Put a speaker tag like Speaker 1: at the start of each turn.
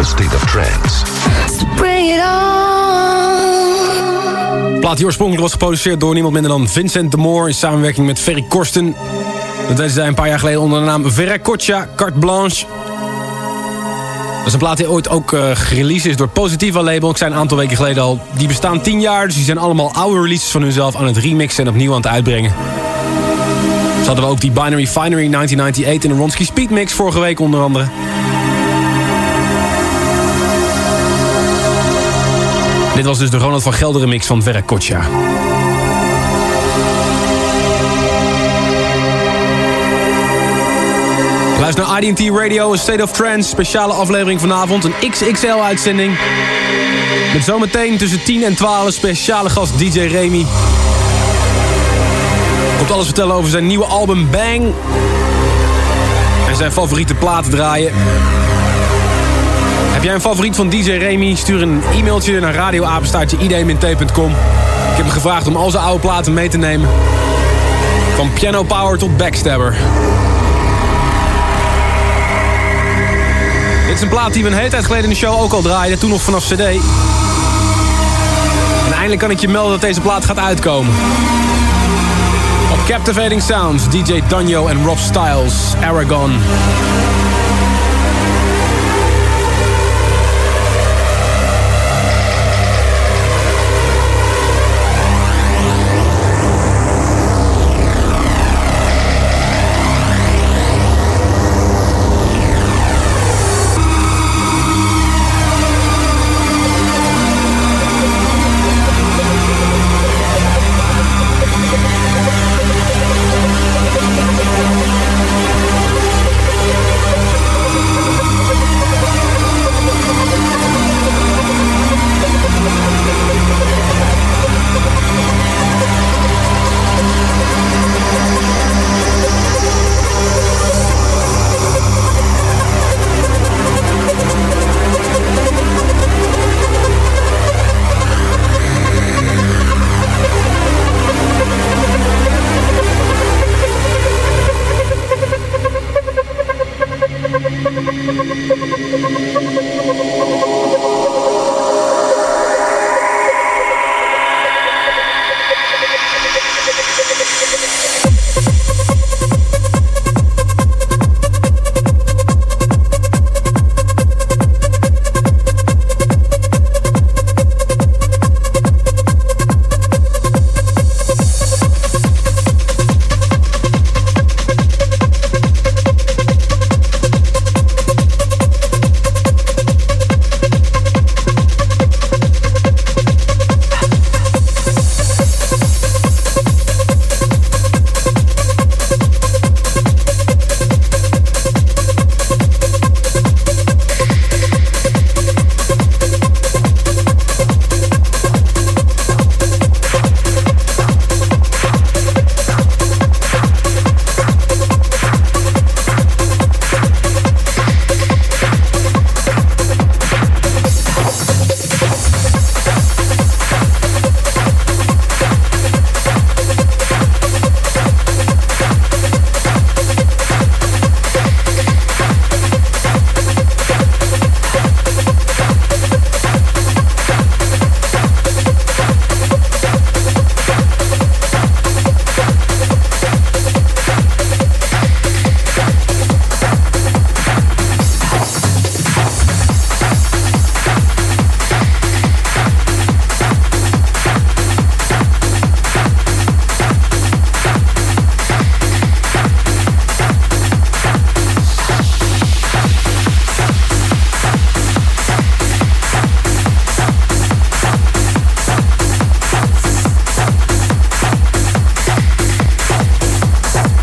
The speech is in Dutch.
Speaker 1: State of Trance.
Speaker 2: Bring it on.
Speaker 3: Plaat die oorspronkelijk was geproduceerd door niemand minder dan Vincent de Moor in samenwerking met Ferry Corsten. Dat deden zij een paar jaar geleden onder de naam Veracoccia Carte Blanche. Dat is een plaat die ooit ook gereleased is door Positiva Label. Ik zei een aantal weken geleden al, die bestaan 10 jaar. Dus die zijn allemaal oude releases van hunzelf aan het remixen en opnieuw aan het uitbrengen. Zo hadden we ook die Binary Finery 1998 in de Ronski Speed Mix vorige week onder andere. Dit was dus de Ronald van Gelderen mix van Veracoccia. Luister naar IDT Radio, een State of Trance, speciale aflevering vanavond. Een XXL-uitzending. Met zometeen tussen 10 en 12 speciale gast DJ Remy. Komt alles vertellen over zijn nieuwe album Bang. En zijn favoriete platen draaien. Heb jij een favoriet van DJ Remy? Stuur een e-mailtje naar radioapenstaartje-id-t.com. Ik heb hem gevraagd om al zijn oude platen mee te nemen. Van Piano Power tot Backstabber. Dit is een plaat die we een hele tijd geleden in de show ook al draaiden. Toen nog vanaf CD. En eindelijk kan ik je melden dat deze plaat gaat uitkomen. Op Captivating Sounds, DJ Danjo en Rob Styles, Aragon.